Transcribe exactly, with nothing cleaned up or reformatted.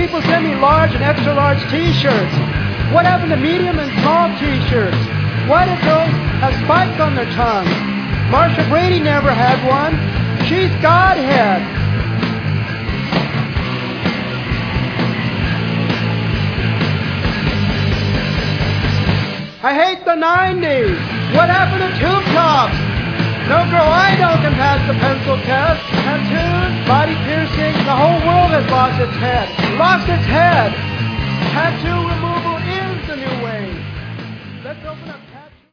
people send me large and extra large T-shirts. What happened to medium and small T-shirts? Why did girls have spikes on their tongues? Marsha Brady never had one. She's Godhead. I hate the nineties. What happened to tube tops? No girl I know can